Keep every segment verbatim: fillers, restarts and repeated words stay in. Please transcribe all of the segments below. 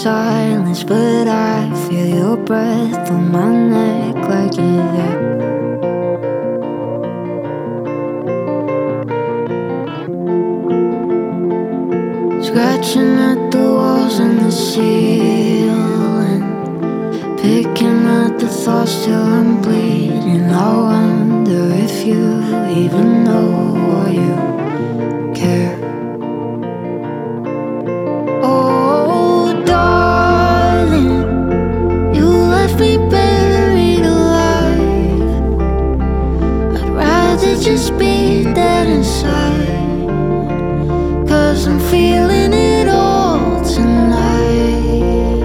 silence, but I feel your breath on my neck like you're there. Scratching at the walls and the ceiling, picking at the thoughts till I'm bleeding. I wonder if you even know or you care. Oh, darling, you left me buried alive. I'd rather just be dead inside, 'cause I'm feeling it all tonight.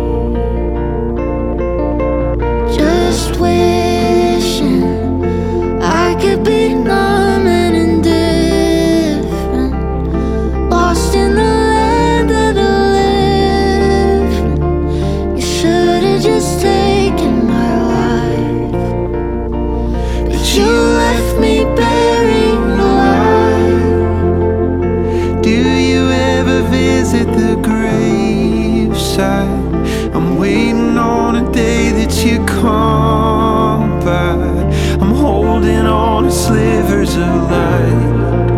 Just wishing I could be numb and indifferent, lost in the land of the living. You should've just taken my life, but you left me buried alive. Do you ever visit the graveside? I'm waiting on a day that you come by. I'm holding on to slivers of light.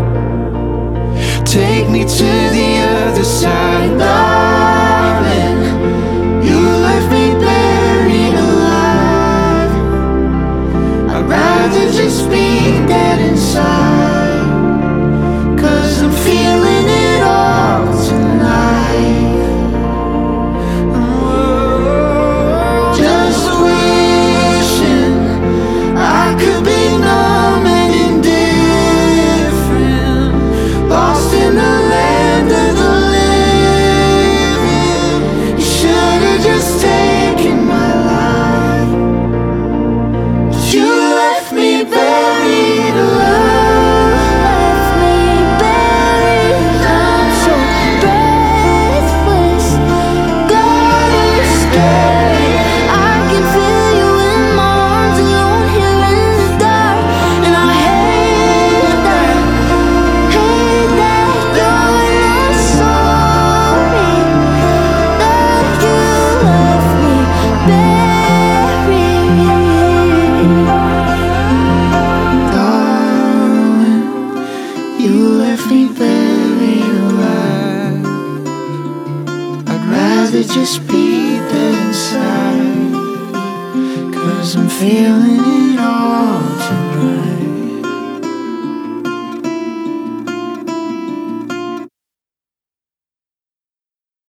Take me to the other side, darling. You left me buried alive. I'd rather just be dead inside, 'cause I'm feeling it all tonight. Just wishing I could be numb and indifferent, lost in the land of the living. You should've just taken my life, but you left me buried alive. You left me buried alive. I'd rather just be dead inside, 'cause I'm feeling it all tonight.